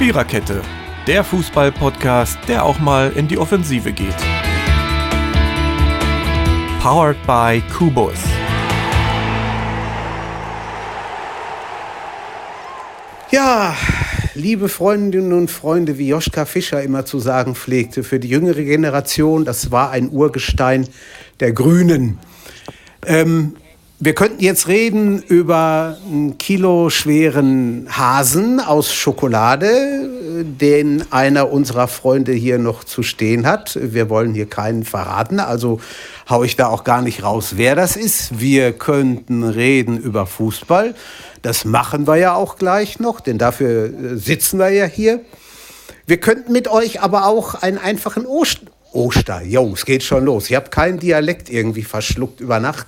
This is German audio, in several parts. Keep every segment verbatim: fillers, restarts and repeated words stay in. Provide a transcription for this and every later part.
Viererkette, der Fußball-Podcast, der auch mal in die Offensive geht. Powered by Kubus. Ja, liebe Freundinnen und Freunde, wie Joschka Fischer immer zu sagen pflegte, für die jüngere Generation, das war ein Urgestein der Grünen. Ähm, wir könnten jetzt reden über einen kiloschweren Hasen aus Schokolade, den einer unserer Freunde hier noch zu stehen hat. Wir wollen hier keinen verraten, also hau ich da auch gar nicht raus, wer das ist. Wir könnten reden über Fußball. Das machen wir ja auch gleich noch, denn dafür sitzen wir ja hier. Wir könnten mit euch aber auch einen einfachen Oster, Oster, jo, es geht schon los. Ich habe keinen Dialekt irgendwie verschluckt über Nacht.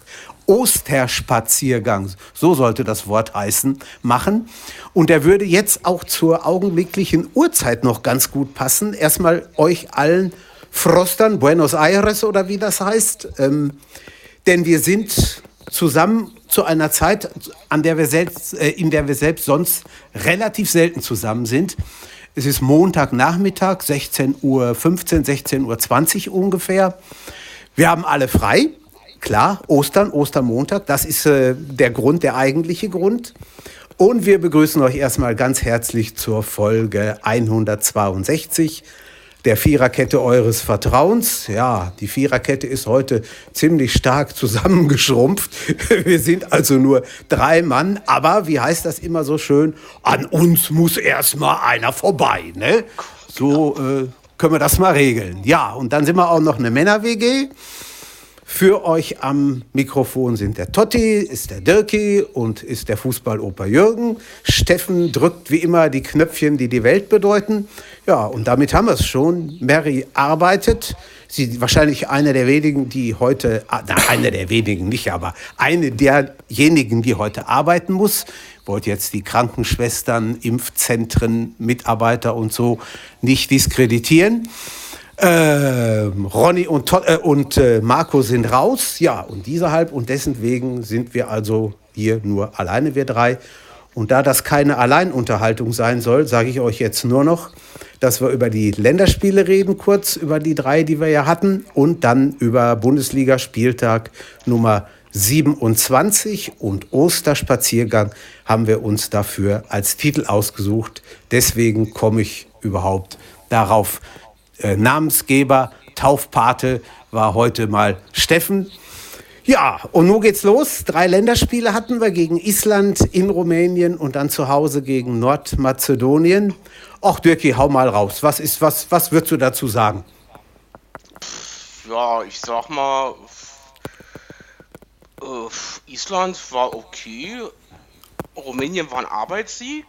Osterspaziergang, so sollte das Wort heißen, machen. Und der würde jetzt auch zur augenblicklichen Uhrzeit noch ganz gut passen. Erstmal euch allen Frostern, Buenos Aires oder wie das heißt. Ähm, denn wir sind zusammen zu einer Zeit, an der wir selbst, äh, in der wir selbst sonst relativ selten zusammen sind. Es ist Montagnachmittag, sechzehn Uhr fünfzehn, sechzehn Uhr zwanzig ungefähr. Wir haben alle frei. Klar, Ostern, Ostermontag, das ist äh, der Grund, der eigentliche Grund. Und wir begrüßen euch erstmal ganz herzlich zur Folge hundertzweiundsechzig der Viererkette eures Vertrauens. Ja, die Viererkette ist heute ziemlich stark zusammengeschrumpft. Wir sind also nur drei Mann, aber wie heißt das immer so schön? An uns muss erstmal einer vorbei, ne? So äh, können wir das mal regeln. Ja, und dann sind wir auch noch eine Männer-W G. Für euch am Mikrofon sind der Totti, ist der Dirki und ist der Fußballoper Jürgen. Steffen drückt wie immer die Knöpfchen, die die Welt bedeuten. Ja, und damit haben wir es schon. Mary arbeitet. Sie ist wahrscheinlich eine der wenigen, die heute, na, eine der wenigen nicht, aber eine derjenigen, die heute arbeiten muss. Ich wollte jetzt die Krankenschwestern, Impfzentren, Mitarbeiter und so nicht diskreditieren. Ähm, Ronny und, äh, und äh, Marco sind raus, ja, und dieserhalb und deswegen sind wir also hier nur alleine, wir drei. Und da das keine Alleinunterhaltung sein soll, sage ich euch jetzt nur noch, dass wir über die Länderspiele reden, kurz über die drei, die wir ja hatten, und dann über Bundesliga-Spieltag Nummer siebenundzwanzig und Osterspaziergang haben wir uns dafür als Titel ausgesucht. Deswegen komme ich überhaupt darauf. Äh, Namensgeber, Taufpate war heute mal Steffen. Ja, und nun geht's los. Drei Länderspiele hatten wir gegen Island, in Rumänien und dann zu Hause gegen Nordmazedonien. Och, Dirki, hau mal raus. Was ist, was, was würdest du dazu sagen? Ja, ich sag mal, äh, Island war okay. Rumänien war ein Arbeitssieg.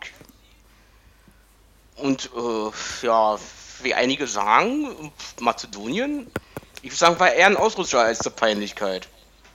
Und äh, ja, wie einige sagen, Mazedonien, ich würde sagen, war eher ein Ausrutscher als eine Peinlichkeit.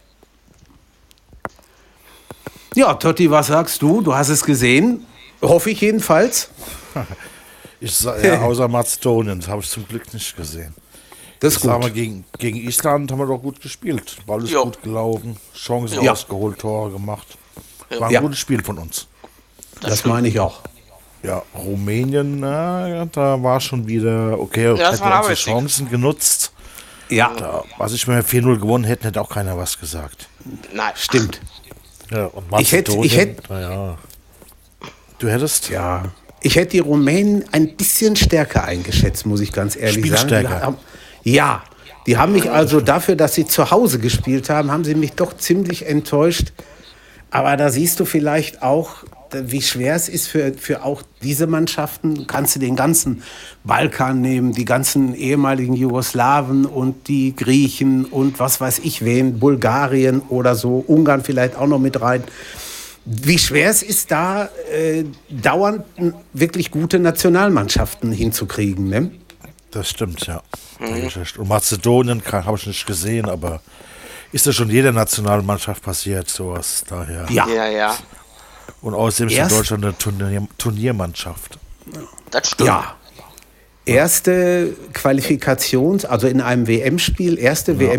Ja, Totti, was sagst du? Du hast es gesehen, hoffe ich jedenfalls. Ich sag, ja, außer Mazedonien, das habe ich zum Glück nicht gesehen. Das ist gut. Sagen wir, gegen, gegen Island haben wir doch gut gespielt. Ball ist Jo. gut gelaufen, Chancen Ja. ausgeholt, Tore gemacht. Ja. War ein Ja. gutes Spiel von uns. Das, das meine ich auch. Ja, Rumänien, na, da war schon wieder okay, das hätten war ein wir unsere Arbeitssieg. Chancen genutzt. Ja, Da, was ich mir vier null gewonnen hätte, hätte auch keiner was gesagt. Nein. stimmt. Ja, und Ich hätte- ich hätte- naja. Du hättest? Ja, ich hätte die Rumänen ein bisschen stärker eingeschätzt, muss ich ganz ehrlich Spielstärker. sagen. Die haben- Ja, die haben mich also dafür, dass sie zu Hause gespielt haben, haben sie mich doch ziemlich enttäuscht. Aber da siehst du vielleicht auch, wie schwer es ist für, für auch diese Mannschaften. Kannst du den ganzen Balkan nehmen, die ganzen ehemaligen Jugoslawen und die Griechen und was weiß ich wen, Bulgarien oder so, Ungarn vielleicht auch noch mit rein. Wie schwer es ist, da äh, dauernd wirklich gute Nationalmannschaften hinzukriegen, ne? Das stimmt, ja. Und Mazedonien habe ich nicht gesehen, aber ist das schon jeder Nationalmannschaft passiert, sowas daher. Ja. Ja, ja. Und außerdem ist Erst- in Deutschland eine Turnier Turniermannschaft. Das stimmt. Ja. Erste Qualifikations-, also in einem W M-Spiel, erste W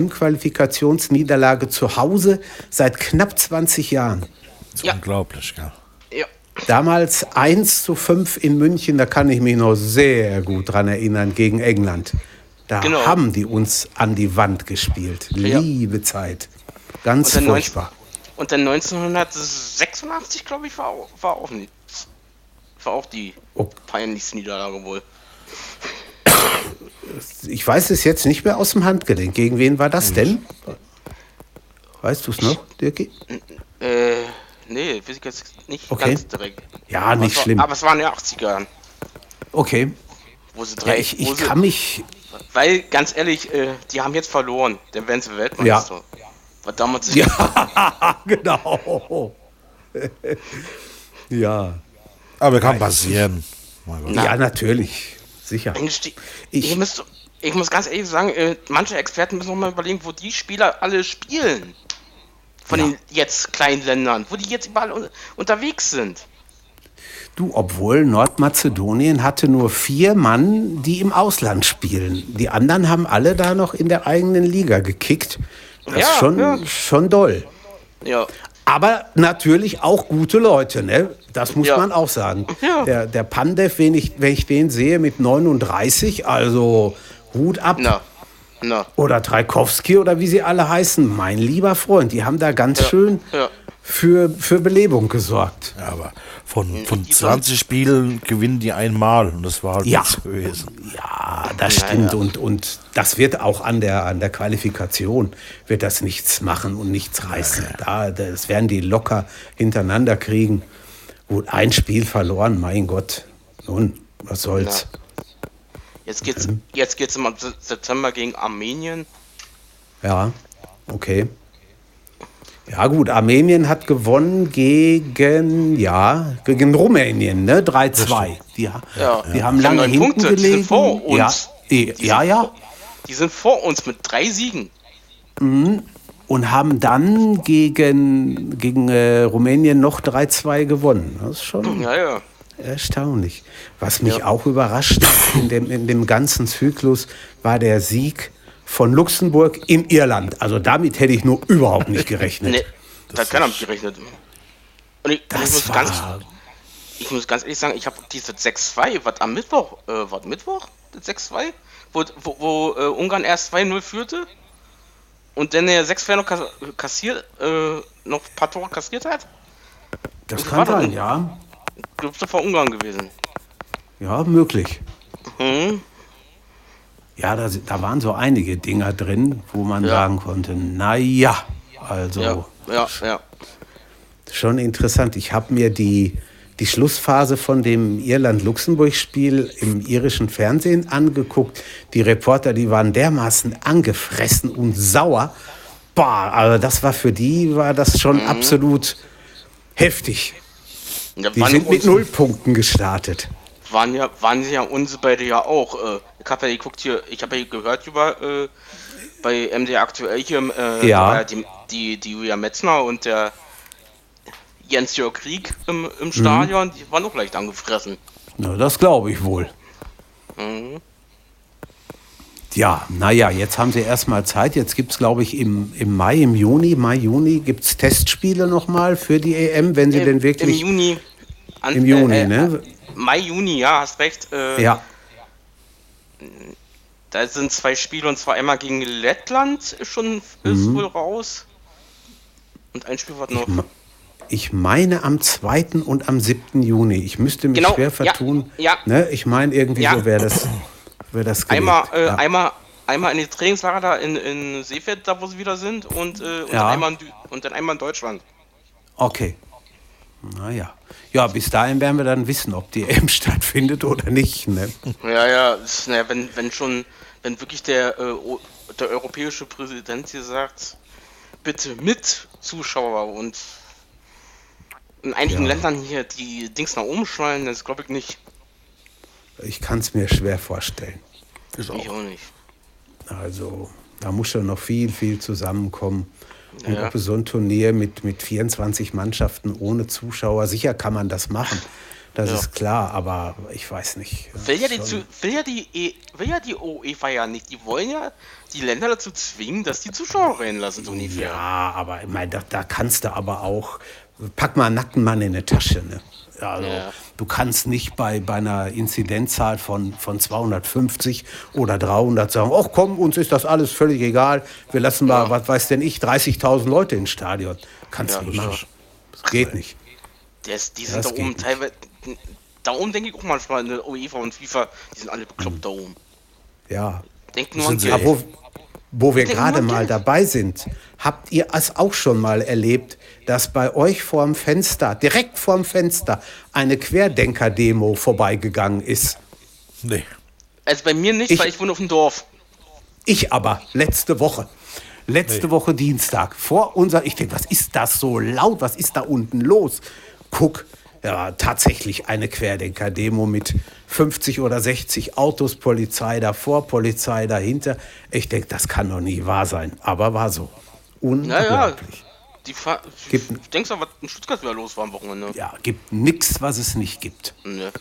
M-Qualifikationsniederlage zu Hause seit knapp zwanzig Jahren. Das ist Ja. unglaublich, gell? Ja. Damals eins zu fünf in München, da kann ich mich noch sehr gut dran erinnern, gegen England. Da Genau. haben die uns an die Wand gespielt. Ja. Liebe Zeit. Ganz Und dann furchtbar. Und dann neunzehnhundertsechsundachtzig, glaube ich, war auch, war auch, nie- war auch die Oh. peinlichste Niederlage wohl. Ich weiß es jetzt nicht mehr aus dem Handgelenk. Gegen wen war das denn? Weißt du es noch, Dirki? Äh, nee, weiß ich jetzt nicht Okay. ganz direkt. Ja, Aber nicht es war, schlimm. Aber es waren ja achtziger, Okay. wo sie Ja, drei. ich, wo ich sie, kann mich... weil, ganz ehrlich, äh, die haben jetzt verloren. Dann werden sie Weltmeister. War damals Ja, genau. Ja. Aber kann passieren. Mein Gott. Ja, natürlich. Sicher. Ich, Ich- ich, muss, ich muss ganz ehrlich sagen, äh, manche Experten müssen noch mal überlegen, wo die Spieler alle spielen. Von Ja. den jetzt kleinen Ländern, wo die jetzt überall un unterwegs sind. Du, obwohl Nordmazedonien hatte nur vier Mann, die im Ausland spielen. Die anderen haben alle da noch in der eigenen Liga gekickt. Das Ja, ist schon, ja. schon doll. Ja, Aber natürlich auch gute Leute, ne? Das muss Ja. man auch sagen. Ja. Der, der Pandev, wenn ich, wenn ich den sehe mit neununddreißig, also Hut ab. na, na. Oder Traikowski oder wie sie alle heißen. Mein lieber Freund, die haben da ganz Ja, schön ja. für, für Belebung gesorgt. Ja, aber von, von die zwanzig Spielen gewinnen die einmal und das war halt Ja. nichts gewesen. Ja, das stimmt. ja. Und, und das wird auch an der, an der Qualifikation wird das nichts machen und nichts reißen. Da, das werden die locker hintereinander kriegen. Gut, ein Spiel verloren, mein Gott. Nun, was soll's. Jetzt geht's, Mhm. jetzt geht's im Se- September gegen Armenien. Ja, okay. Ja gut, Armenien hat gewonnen gegen, ja, gegen Rumänien, ne? drei zwei. Die, ha- Ja. die haben Die haben lange neun hinten Punkte, die gelegen. sind vor uns. Ja, eh, ja, ja. Die sind vor uns mit drei Siegen. Und haben dann gegen, gegen äh, Rumänien noch drei zwei gewonnen. Das ist schon Ja, ja. erstaunlich. Was mich auch überrascht hat in dem, in dem ganzen Zyklus, war der Sieg von Luxemburg in Irland. Also damit hätte ich nur überhaupt nicht gerechnet. Nee, da hat keiner mit gerechnet. Und ich, Das ich, muss war- ganz, ich muss ganz ehrlich sagen, ich habe diese sechs zwei, was am Mittwoch, äh, was Mittwoch? Das sechs zwei? Wo, wo, wo äh, Ungarn erst zwei null führte und dann der sechs zwei noch kas kassiert, äh, noch ein paar Tore kassiert hat? Das das kann war doch- sein, ja. Ich glaube, das war Ungarn gewesen. Ja, möglich. Hm? Ja, da, da waren so einige Dinger drin, wo man Ja. sagen konnte, naja, also Ja, ja, ja. schon interessant. Ich habe mir die, die Schlussphase von dem Irland-Luxemburg-Spiel im irischen Fernsehen angeguckt. Die Reporter, die waren dermaßen angefressen und sauer. Boah, also das war für die, war das schon absolut heftig. Da Die waren sind mit uns- null Punkten gestartet. Waren ja, waren ja uns beide ja auch. Äh, ich habe ja geguckt hier, ich habe ja gehört über äh, bei M D aktuell hier, äh, Ja. da war ja die, die, die Julia Metzner und der Jens-Jörg Krieg im, im Stadion, die waren auch leicht angefressen. Na, das glaube ich wohl. Mhm. Ja, naja, jetzt haben sie erstmal Zeit. Jetzt gibt es, glaube ich, im, im Mai, im Juni, Mai, Juni gibt es Testspiele nochmal für die E M, wenn sie Im- denn wirklich... Im Juni. An, Im Juni, äh, äh, ne? Mai, Juni, ja, hast recht. Äh, Ja, Da sind zwei Spiele und zwar einmal gegen Lettland schon ist Mhm. wohl raus. Und ein Spiel wird noch. ich meine am zweiten und am siebten Juni. Ich müsste mich Genau, schwer ja, vertun. ja. Ne? Ich meine, irgendwie Ja. so wäre das, wär das gelegt. Einmal, äh, ja. einmal, einmal in die Trainingslager da in, in Seefeld, da wo sie wieder sind, und, äh, und, Ja. dann einmal in, Dü- und dann einmal in Deutschland. Okay. Naja. Ja, bis dahin werden wir dann wissen, ob die E M stattfindet oder nicht. Ne? Ja, ja, ist, naja, wenn, wenn schon, wenn wirklich der, äh, o- der europäische Präsident hier sagt, bitte mit Zuschauer, und in einigen Ja. Ländern hier die Dings nach oben schnallen, das glaube ich nicht. Ich kann es mir schwer vorstellen. Ist Ich auch. auch nicht. Also da muss schon noch viel, viel zusammenkommen. Und Ja. ob es so ein Turnier mit, mit vierundzwanzig Mannschaften ohne Zuschauer, sicher kann man das machen. Das Ja. ist klar, aber ich weiß nicht. Will ja, die, Schon- zu, will, ja die e, will ja die UEFA ja nicht. Die wollen ja die Länder dazu zwingen, dass die Zuschauer reinlassen, so ungefähr. Ja, aber ich meine, da, da kannst du aber auch, pack mal einen nackten Mann in eine Tasche. Ne? Also, Ja. du kannst nicht bei, bei einer Inzidenzzahl von, von zweihundertfünfzig oder dreihundert sagen, ach komm, uns ist das alles völlig egal, wir lassen mal, Ja. was weiß denn ich, dreißigtausend Leute ins Stadion. Kannst Ja, du nicht das machen. Das geht nicht. Der ist, die sind Das da oben geht nicht. teilweise. Da oben denke ich auch manchmal, eine UEFA und FIFA, die sind alle bekloppt da oben. Ja. Denkt nur Sind an sie Geld. Aber wo, wo wir Denken gerade wir mal Geld. dabei sind, habt ihr es auch schon mal erlebt, dass bei euch vorm Fenster, direkt vorm Fenster, eine Querdenker-Demo vorbeigegangen ist? Nee. Also bei mir nicht, Ich- weil ich wohne auf dem Dorf. Ich aber, letzte Woche. Letzte Nee. Woche Dienstag. Vor unser, ich denke, was ist das so laut? Was ist da unten los? Guck, ja, tatsächlich eine Querdenker-Demo mit fünfzig oder sechzig Autos, Polizei davor, Polizei dahinter. Ich denke, das kann doch nie wahr sein. Aber war so. Naja, Unglaublich. die Fa Gibt- ich denkst du, was in Stuttgart wieder los war am Wochenende? Ja, gibt nichts, was es nicht gibt. Ne.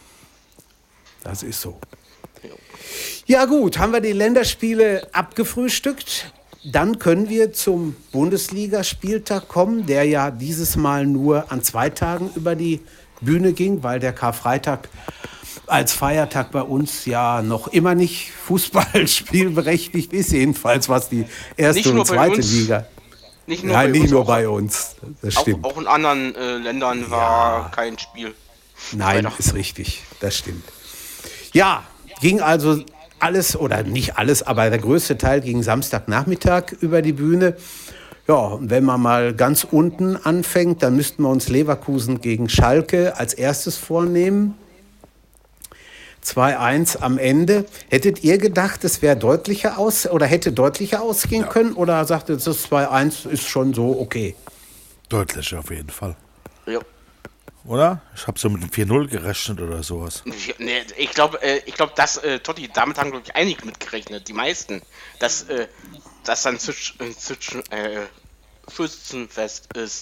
Das ist so. Ja. Ja gut, haben wir die Länderspiele abgefrühstückt. Dann können wir zum Bundesligaspieltag kommen, der ja dieses Mal nur an zwei Tagen über die Bühne ging, weil der Karfreitag als Feiertag bei uns ja noch immer nicht fußballspielberechtigt ist, jedenfalls was die erste Nicht nur und bei zweite uns. Liga. Nicht nur Nein, bei nicht uns, nur auch, bei uns. Das auch, stimmt. auch in anderen äh, Ländern war kein Spiel. Nein, Freitag. ist richtig. Das stimmt. Ja, ging also alles, oder nicht alles, aber der größte Teil ging Samstagnachmittag über die Bühne. Ja, und wenn man mal ganz unten anfängt, dann müssten wir uns Leverkusen gegen Schalke als erstes vornehmen. zwei eins am Ende. Hättet ihr gedacht, es wäre deutlicher aus oder hätte deutlicher ausgehen können? Oder sagt ihr, das zwei eins ist schon so okay? Deutlich auf jeden Fall. Ja. Oder? Ich habe so mit dem vier null gerechnet oder sowas. Ich, nee, ich glaube, äh, ich glaube, dass äh, Totti, damit haben glaube ich einige mitgerechnet, die meisten, dass äh, das dann zwischen äh, zwischen, äh, Schützenfest ist.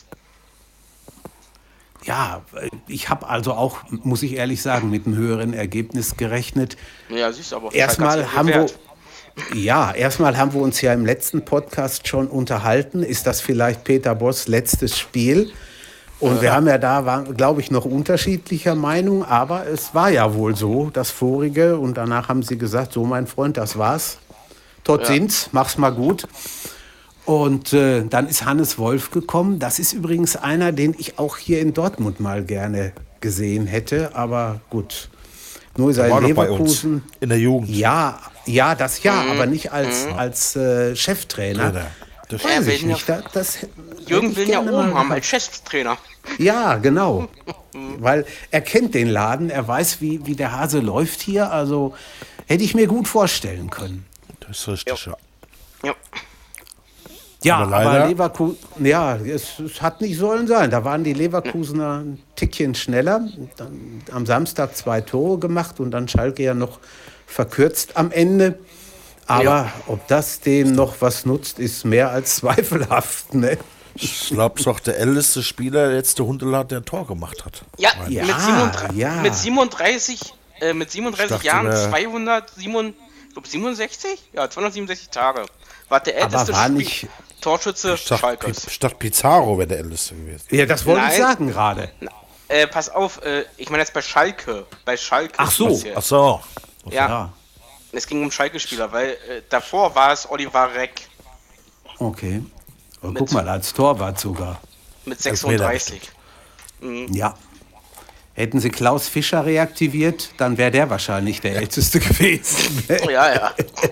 Ja, ich habe also auch, muss ich ehrlich sagen, mit einem höheren Ergebnis gerechnet. Ja, siehst du, aber Erstmal Schalke hat's haben wir, gewährt. ja, erstmal haben wir uns ja im letzten Podcast schon unterhalten. Ist das vielleicht Peter Bosz letztes Spiel? Und wir haben ja da, glaube ich, noch unterschiedlicher Meinung, aber es war ja wohl so, das vorige. Und danach haben sie gesagt, so mein Freund, das war's. Tot Ja. sind's, mach's mal gut. Und äh, dann ist Hannes Wolf gekommen. Das ist übrigens einer, den ich auch hier in Dortmund mal gerne gesehen hätte. Aber gut, nur Der sein war doch bei uns Leverkusen. in der Jugend. Ja, ja, das ja, Mhm. aber nicht als, als äh, Cheftrainer. Trainer. Das Ja, Weiß will ich ihn nicht. ja- Da, das, Jürgen hätte ich will ja gerne oben mal haben gehabt. als Cheftrainer. Ja, genau. Weil er kennt den Laden, er weiß, wie, wie der Hase läuft hier. Also hätte ich mir gut vorstellen können. das ist richtig, ja. Ja. Ja, Aber aber, leider- Leverkusen, ja, es, es hat nicht sollen sein. Da waren die Leverkusener ein Tickchen schneller. Dann am Samstag zwei Tore gemacht und dann Schalke ja noch verkürzt am Ende. Aber Ja. ob das denen noch was nutzt, ist mehr als zweifelhaft. Ne? Ich glaube, es ist auch der älteste Spieler, der jetzt der Hundelat, der ein Tor gemacht hat. Ja, Ja, mit, siebenunddreißig, ja. mit siebenunddreißig, äh, mit siebenunddreißig dachte, Jahren, der- zweihundertsiebenundsechzig, ich glaube siebenundsechzig? Ja, zweihundertsiebenundsechzig Tage. War der Aber älteste war Spiel- nicht- Torschütze Ich dachte, Schalkes. Pi- ich dachte Pizarro wäre der älteste gewesen. Ja, das wollte ich Nein. sagen gerade. Äh, pass auf, äh, ich meine jetzt bei Schalke. Bei Schalke. Ach so. speziell. Ach so. Ja, Ja, es ging um Schalke-Spieler, weil äh, davor war es Oliver Reck okay. Und guck mal, als Torwart sogar. mit Elfmeter sechsunddreißig. Ja. Hätten sie Klaus Fischer reaktiviert, dann wäre der wahrscheinlich der Älteste gewesen. Ja, ja.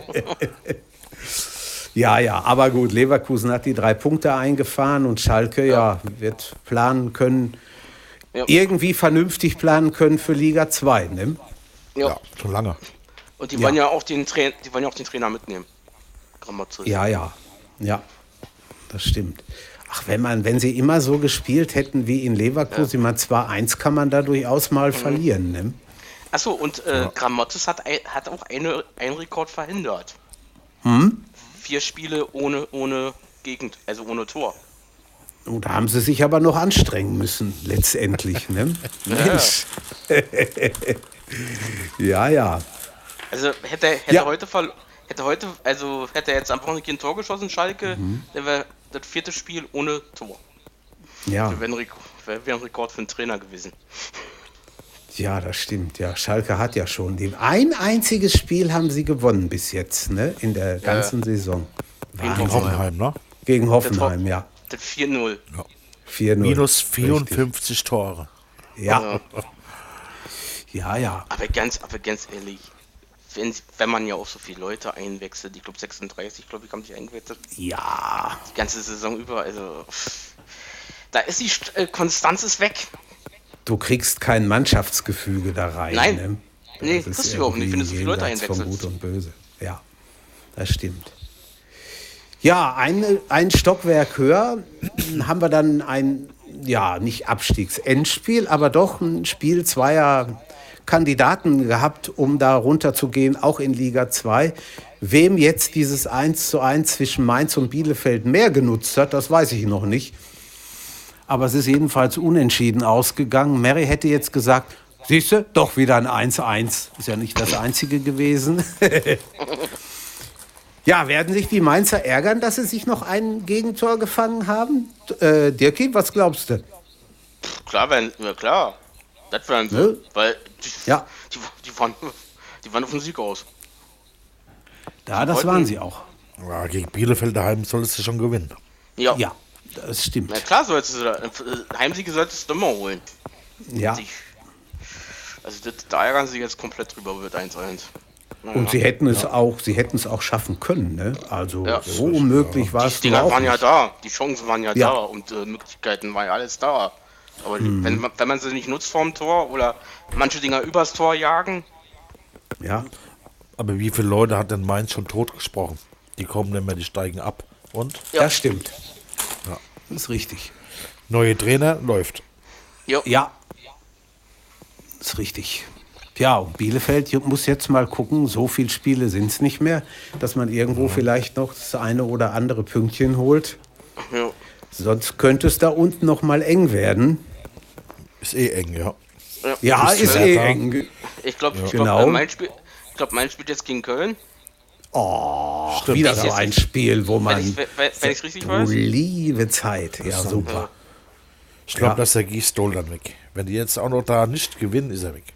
Ja, ja, aber gut, Leverkusen hat die drei Punkte eingefahren und Schalke ja, wird planen können, Ja. irgendwie vernünftig planen können für Liga zwei. Ne? ja. Ja, schon lange. Und die Ja. wollen ja auch den Trainer, die wollen ja auch den Trainer mitnehmen. Grammatik. Ja, ja, ja, das stimmt. Ach, wenn man, wenn sie immer so gespielt hätten wie in Leverkusen, man zwei eins kann man da durchaus mal verlieren. Ne? Achso, und äh, Grammatis hat, ein- hat auch eine, einen Rekord verhindert. Hm? Vier Spiele ohne, ohne Gegend, also ohne Tor. Und da haben sie sich aber noch anstrengen müssen, letztendlich. Ne? Mensch. Ja, ja. Also hätte, hätte Ja. heute verlo- hätte heute, also hätte er jetzt am Wochenende kein Tor geschossen, Schalke, Mhm. dann wäre das vierte Spiel ohne Tor. Ja, Das wäre ein, Rek- wär, wär ein Rekord für einen Trainer gewesen. ja, das stimmt. Ja, Schalke hat ja schon den. Ein einziges Spiel haben sie gewonnen bis jetzt, ne? In der ganzen Saison. Gegen Gegen Hoffenheim, ne? Gegen Hoffenheim, ja. Das vier null. vier null. Minus vierundfünfzig Tore. Ja. Ja, ja. Aber ganz, aber ganz ehrlich, wenn, wenn man ja auch so viele Leute einwechselt, ich glaube sechsunddreißig, glaube ich, haben die eingewechselt, Ja. die ganze Saison über, also pff, da ist die St- äh, Konstanz ist weg. Du kriegst kein Mannschaftsgefüge da rein. Nein. Ne? Nee, Das ist kriegst du überhaupt nicht, wenn du so viele Leute jenseits von einwechselst. Gut und Böse. Ja, das stimmt. Ja, ein, ein Stockwerk höher haben wir dann ein, ja, nicht Abstiegsendspiel, aber doch ein Spiel zweier Kandidaten gehabt, um da runterzugehen, auch in Liga zwei. Wem jetzt dieses eins zu eins zwischen Mainz und Bielefeld mehr genutzt hat, das weiß ich noch nicht. Aber es ist jedenfalls unentschieden ausgegangen. Mary hätte jetzt gesagt, siehst du, doch wieder ein eins eins. Ist ja nicht das Einzige gewesen. Ja, werden sich die Mainzer ärgern, dass sie sich noch ein Gegentor gefangen haben? Äh, Dirki, was glaubst du? Klar, wenn, ja klar. Das werden sie. Ne? Weil die, Ja. die, die, waren, die waren auf den Sieg aus. Ja, das waren sie auch. Ja, gegen Bielefeld daheim solltest du schon gewinnen. Ja. Ja, das stimmt. Na klar, solltest du da. äh, Heimsiege solltest du immer holen. Ja. Die- Also das, da ärgern sie jetzt komplett drüber wird eins eins. Naja. Und sie hätten es auch, sie hätten es auch schaffen können, ne? Also Ja. so unmöglich war es Die nun Dinger auch waren ja nicht. da, die Chancen waren ja, Ja. da und äh, Möglichkeiten waren ja alles da. Aber die, wenn, man, wenn man sie nicht nutzt vorm Tor oder manche Dinger übers Tor jagen, Ja. Aber wie viele Leute hat denn Mainz schon totgesprochen? Die kommen nicht mehr, die steigen ab. Und? Ja. Das stimmt. Ja, das ist richtig. Neue Trainer, läuft. jo, Ja. Das ist richtig. Ja, und Bielefeld muss jetzt mal gucken, so viele Spiele sind es nicht mehr, dass man irgendwo vielleicht noch das eine oder andere Pünktchen holt. jo. Sonst könnte es da unten noch mal eng werden. Ist eh eng, ja. Ja, Ist ist ja eh da. eng. Ich glaube, ich Genau. glaube, mein Spiel, ich glaube, mein spielt jetzt gegen Köln. Oh, Stimmt, wieder ja. so ein Spiel, wo man... Wenn ich wenn, ich's richtig weiß. Liebe Zeit. Ja, super. Ich glaube, Ja. dass der Gießdol dann weg. Wenn die jetzt auch noch da nicht gewinnen, ist er weg.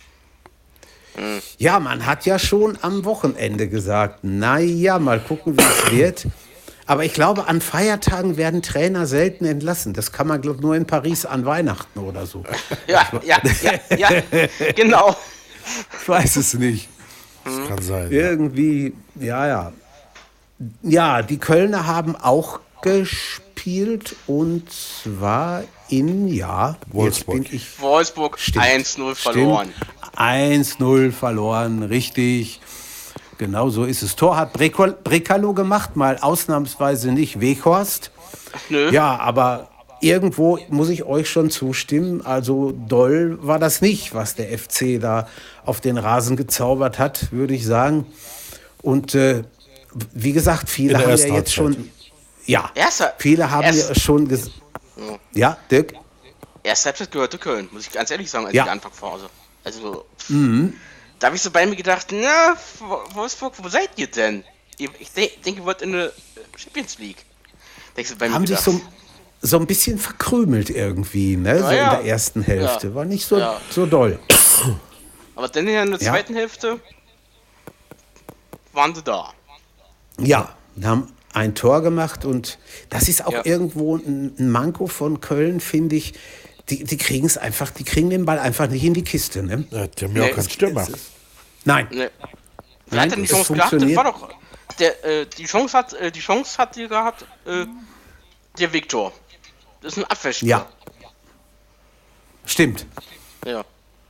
Ja, man hat ja schon am Wochenende gesagt, naja, mal gucken, wie es wird. Aber ich glaube, an Feiertagen werden Trainer selten entlassen. Das kann man, glaube ich, nur in Paris an Weihnachten oder so. Ja, ja, ja, ja, genau. Ich weiß es nicht. Das kann sein. Ja. Irgendwie, ja, ja. Ja, die Kölner haben auch gespielt und zwar in, ja, Wolfsburg. jetzt bin ich Wolfsburg Stimmt. eins null verloren. eins null verloren, richtig. Genau so ist es. Tor hat Brekol- Brekalo gemacht, mal ausnahmsweise nicht Weghorst. Nö. Ja, aber irgendwo muss ich euch schon zustimmen. Also doll war das nicht, was der F C da auf den Rasen gezaubert hat, würde ich sagen. Und äh, wie gesagt, viele In der haben ja ersten jetzt Halbzeit. schon... Ja, Erster- viele haben erst- ja schon... Ges- ja, Dirk? Erste Halbzeit gehörte Köln, muss ich ganz ehrlich sagen, als Ja. die Anfangsphase. Also, da habe ich so bei mir gedacht, na, Wolfsburg, wo seid ihr denn? Ihr- Ich de denke, ihr wollt in der Champions League. Da hab ich so bei mir Haben sich gedacht. so, so ein bisschen verkrümelt irgendwie, ne? so ja. in der ersten Hälfte. Ja. War nicht so, Ja. so doll. Aber dann in der Ja. zweiten Hälfte waren sie da. Ja, wir haben ein Tor gemacht und das ist auch Ja. irgendwo ein, ein Manko von Köln, finde ich. Die, die kriegen es einfach, die kriegen den Ball einfach nicht in die Kiste. Ne? Ja, die haben ja Nee, auch keinen es- Stürmer. Nein, Ne. Wer Nein, hat denn die es Chance gehabt? Das funktioniert. war doch. Der, äh, die Chance hat, äh, die Chance hat die gehabt, äh, der Viktor. Das ist ein Abwehrspieler. ja. Stimmt. Ja.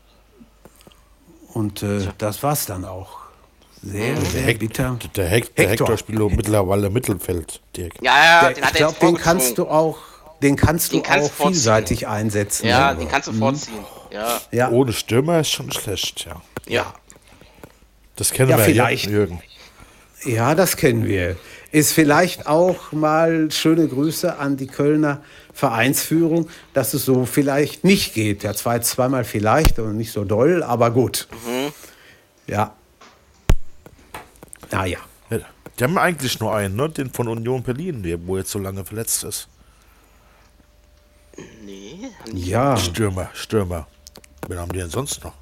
Und äh, das war's dann auch. Sehr, sehr Hek- bitter. Der, Hek der Hector. Hector spielt auch mittlerweile Mittelfeld, Dirk. Ja, ja, Der, den ich hat er glaube, jetzt den kannst vorgezogen. du auch, den kannst Den du kannst auch du vorziehen. vielseitig einsetzen. Ja, ne? den kannst du vorziehen. Ja. ja. Ohne Stürmer ist schon schlecht, ja. Ja. Das kennen Ja, wir vielleicht. ja, Jürgen. Ja, das kennen wir. ist vielleicht auch mal schöne Grüße an die Kölner Vereinsführung, dass es so vielleicht nicht geht. Ja, zwei, zweimal vielleicht und nicht so doll, aber gut. Mhm. Ja. Naja. Ja, die haben eigentlich nur einen, ne? Den von Union Berlin, der wo jetzt so lange verletzt ist. Nee. Ja. Stürmer, Stürmer. Wen haben die denn sonst noch?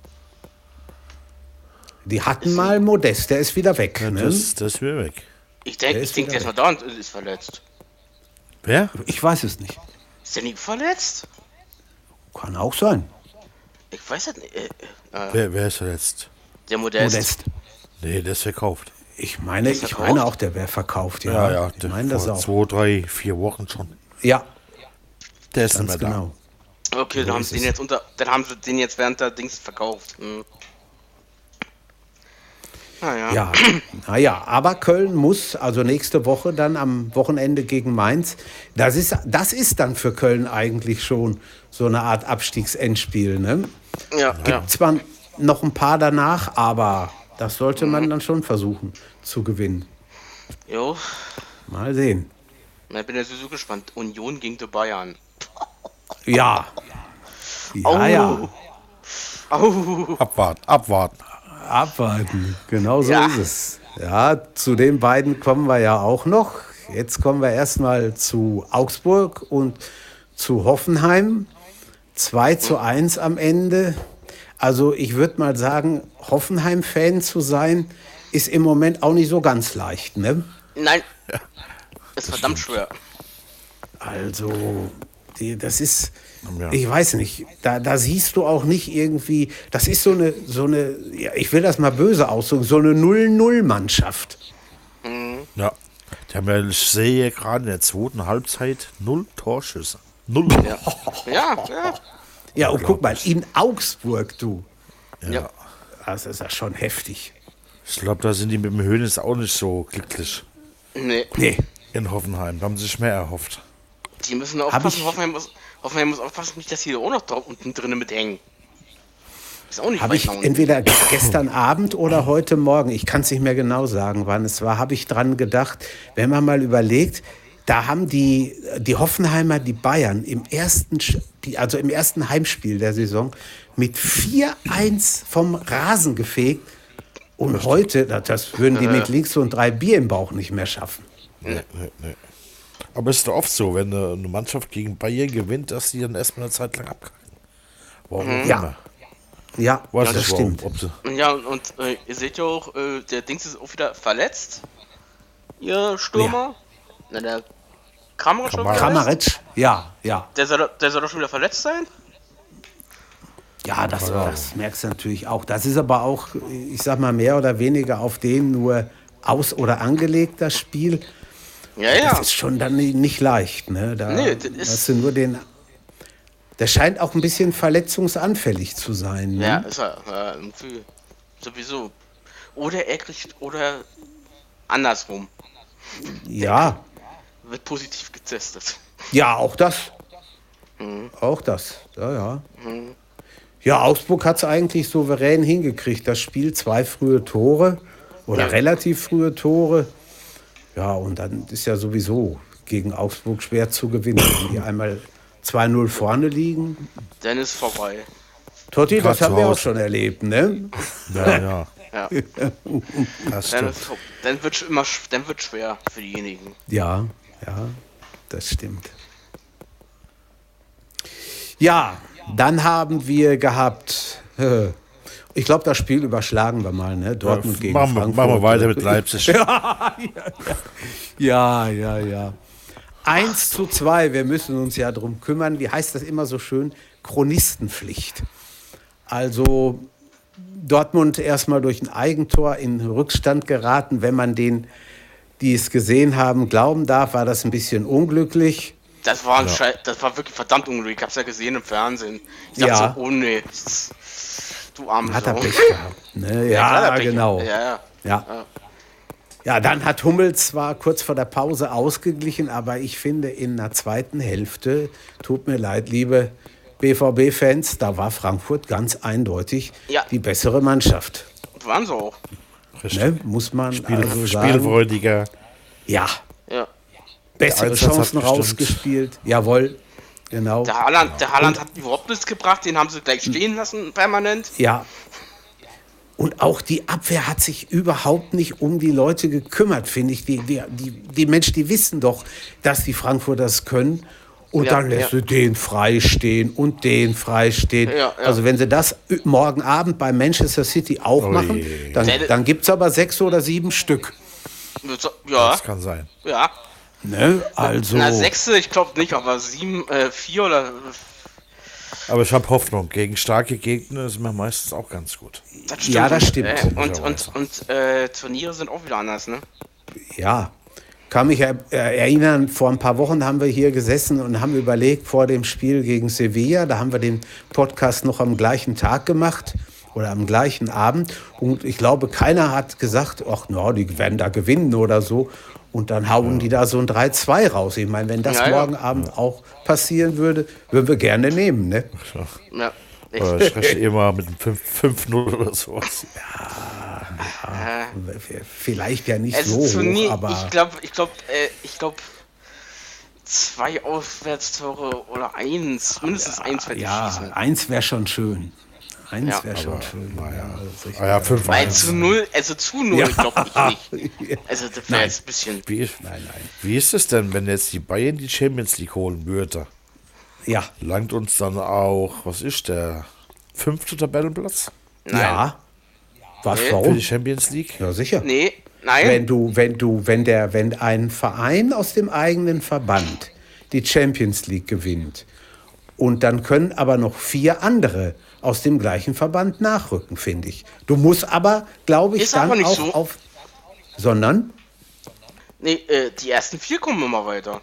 Die hatten mal Modest, der ist wieder weg. Ja, Ne? das, das ist wieder weg. Ich denke, Der ich ist denke, der ist wieder noch da und ist verletzt. Wer? Ich weiß es nicht. Ist der nie verletzt? Kann auch sein. Ich weiß es nicht. Äh, äh, Wer, wer ist verletzt? der Modest. Modest. Nee, der ist verkauft. Ich meine, Ist ich verkauft? meine auch, der wäre verkauft. Ja, Ja, ja. Ich Der, meine das vor auch. zwei, drei, vier Wochen schon. Ja, Der ist nicht ganz mehr da. genau. Okay, So dann haben ist sie den es. jetzt unter. Dann haben sie den jetzt während der Dings verkauft. Hm. Naja. Ja, naja, aber Köln muss, also nächste Woche dann am Wochenende gegen Mainz, das ist, das ist dann für Köln eigentlich schon so eine Art Abstiegsendspiel. Ne? Ja, Gibt ja. zwar noch ein paar danach, aber das sollte man dann schon versuchen zu gewinnen. Jo. Mal sehen. Na, Ich bin ja sowieso gespannt. Union gegen die Bayern. Ja. Ja, Au. ja. Au. Abwarten, abwarten. Abwarten, genau so Ja. ist es. Ja, zu den beiden kommen wir ja auch noch. Jetzt kommen wir erstmal zu Augsburg und zu Hoffenheim. zwei zu eins am Ende. Also ich würde mal sagen, Hoffenheim-Fan zu sein, ist im Moment auch nicht so ganz leicht. Ne? Nein. Ist verdammt schwer. Also, die, das ist, Ja. ich weiß nicht, da, da siehst du auch nicht irgendwie, das ist so eine, so eine, ja, ich will das mal böse ausdrücken, so eine null null Mannschaft. Ja. Die haben ja, ich sehe gerade in der zweiten Halbzeit null Torschüsse. Null. Ja. Ja, ja. Ja, und guck mal, in Augsburg, du, Ja. das ist ja schon heftig. Ich glaube, da sind die mit dem Höhnes auch nicht so glücklich. Nee. Nee, In Hoffenheim. Da haben sie sich mehr erhofft. Die müssen Hab aufpassen. ich- Hoffenheim muss, Hoffenheim muss aufpassen, nicht, dass die auch noch da unten drinnen mithängen. Ist auch nicht habe weit ich nach unten. entweder gestern Abend oder heute Morgen, ich kann es nicht mehr genau sagen, wann es war, habe ich dran gedacht, wenn man mal überlegt, da haben die, die Hoffenheimer die Bayern im ersten, Sch- die, also im ersten Heimspiel der Saison mit vier eins vom Rasen gefegt. Und heute, das- das würden die mit links und drei Bier im Bauch nicht mehr schaffen. Nee, nee, nee. Aber es ist doch oft so, wenn eine eine Mannschaft gegen Bayern gewinnt, dass die dann erstmal eine Zeit lang abkacken. Warum auch Ja. immer. Ja, Weiß das nicht, warum, stimmt. ob sie, Ja, und, und äh, ihr seht ja auch, äh, der Dings ist auch wieder verletzt. Ihr Stürmer. Na, der Kramaric schon wieder verletzt? Kramaric, ja, ja. Der soll, doch- der soll doch schon wieder verletzt sein? Ja, das, das merkst du natürlich auch. Das ist aber auch, ich sag mal, mehr oder weniger auf den nur aus- oder angelegt, das Spiel. Ja, ja. Das ist schon dann ni- nicht leicht. Ne? Da Nee, das ist- hast du nur den. Der scheint auch ein bisschen verletzungsanfällig zu sein. Ne? Ja, ist er. Ja, irgendwie. Sowieso. Oder er kriegt, oder andersrum. Ja, Wird positiv getestet. ja, auch das. Mhm. Auch das. Ja, ja. Ja, Augsburg hat es eigentlich souverän hingekriegt. Das Spiel, zwei frühe Tore oder Ja. relativ frühe Tore. Ja, und dann ist ja sowieso gegen Augsburg schwer zu gewinnen. Wenn die einmal zwei null vorne liegen. Dann ist vorbei. Totti, Grad das haben zu wir auch Hause. schon erlebt, ne? ja, ja, Ja. das Dann, stimmt. ist, vor- dann wird immer sch- dann wird schwer für diejenigen. Ja, ja, das stimmt. Ja, dann haben wir gehabt, äh, ich glaube, das Spiel überschlagen wir mal, ne? Dortmund gegen machen, wir, Frankfurt. machen wir weiter mit Leipzig. Ja, ja, ja. Eins zu zwei, wir müssen uns ja drum kümmern. Wie heißt das immer so schön? Chronistenpflicht. Also Dortmund erstmal durch ein Eigentor in Rückstand geraten. Wenn man den, die es gesehen haben, glauben darf, war das ein bisschen unglücklich. Das war ein Schei das war wirklich verdammt unglücklich. Ich hab's ja gesehen im Fernsehen. Ich dachte Ja. so, oh nee. Du arme Hat er Sau. Pech gehabt. Ne? Ja, klar, Ja, der Pech. genau. Ja, ja. Ja. Ja. Ja, dann hat Hummels zwar kurz vor der Pause ausgeglichen, aber ich finde in der zweiten Hälfte, tut mir leid, liebe B V B-Fans, da war Frankfurt ganz eindeutig Ja. die bessere Mannschaft. Waren sie auch. Richtig. Ne? Muss man Spiel, also sagen. spielfreudiger. Ja, Ja. bessere Einsatz hat Chancen bestimmt- rausgespielt. Jawohl, genau. Der Haaland, der Haaland hat überhaupt nichts gebracht, den haben sie gleich stehen lassen, permanent. Ja. Und auch die Abwehr hat sich überhaupt nicht um die Leute gekümmert, finde ich. Die, die, die, die Menschen, die wissen doch, dass die Frankfurter das können. Und Ja, dann lässt ja. du den freistehen und den freistehen. Ja, ja. Also wenn sie das morgen Abend bei Manchester City auch Oh machen, je. dann, Wenn- dann gibt es aber sechs oder sieben Stück. Ja, Das kann sein. ja. Ne? Also, Na, sechste, ich glaube nicht, aber sieben, äh, vier oder. Aber ich habe Hoffnung. Gegen starke Gegner ist mir meistens auch ganz gut. Das stimmt. Ja, das Und, stimmt. Äh, und und, und äh, Turniere sind auch wieder anders, ne? ja, kann mich er, äh, erinnern, vor ein paar Wochen haben wir hier gesessen und haben überlegt, vor dem Spiel gegen Sevilla, da haben wir den Podcast noch am gleichen Tag gemacht oder am gleichen Abend. Und ich glaube, keiner hat gesagt, ach, no, die werden da gewinnen oder so. Und dann hauen die da so ein drei zwei raus. Ich meine, wenn das Ja, ja. morgen Abend auch passieren würde, würden wir gerne nehmen, ne? Ja. Ich, Oder ich rechne immer mit einem fünf null oder sowas. Vielleicht ja nicht also so Turnier, hoch, aber ich glaube, ich glaube, äh, ich glaube, zwei Auswärtstore oder eins, mindestens eins werde ich ja, schießen. eins wäre schon schön. Eins Ja. wäre schon schön. Ja, also ich- Ah ja, fünf Weil eins. zu null, also zu null, Ja. glaube ich nicht. Also das wäre Nein. jetzt ein bisschen. Wie, Nein, nein. wie ist es denn, wenn jetzt die Bayern die Champions League holen würde? Ja, Langt uns dann auch, was ist der, fünfte Tabellenplatz Nein. ja. Was, Nee. für warum? die Champions League? Ja, sicher. Nee, nein. Wenn du, wenn du, wenn der, wenn ein Verein aus dem eigenen Verband die Champions League gewinnt und dann können aber noch vier andere aus dem gleichen Verband nachrücken, finde ich. Du musst aber, glaube ich, Ist dann aber nicht auch so. auf, sondern Nee, äh, die ersten vier kommen immer weiter.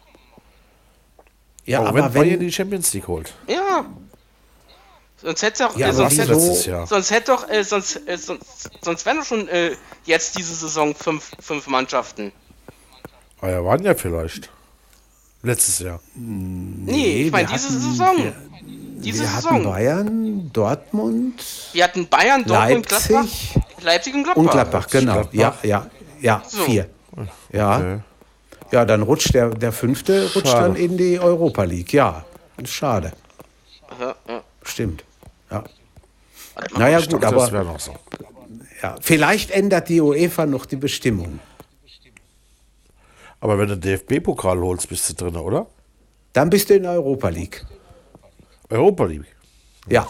ja, Auch aber wenn Bayern wenn, die Champions League holt. Ja. Sonst hätte auch, Ja, äh, aber sonst, wieso? hätte, Letztes Jahr. sonst hätte doch, äh, sonst, äh, sonst, sonst wären doch schon äh, jetzt diese Saison fünf, fünf Mannschaften. Ah ja, waren ja vielleicht. Letztes Jahr. Nee, ich meine wir diese hatten- Saison. wir- diese wir hatten Saison. Bayern, Dortmund Wir hatten Bayern, Dortmund, Leipzig Gladbach, Leipzig und Gladbach. und Gladbach, genau. Gladbach. Ja, ja, ja, So. vier. Ja. Okay. Ja, dann rutscht der, der fünfte rutscht Schade. dann in die Europa League. Ja, schade. Ja, ja. Stimmt. Ja. Warte mal, Naja, Ich gut, dachte, das aber wäre noch so. ja, vielleicht ändert die UEFA noch die Bestimmung. Aber wenn du den D F B-Pokal holst, bist du drin, oder? Dann bist du in der Europa League. Europa League. Ja.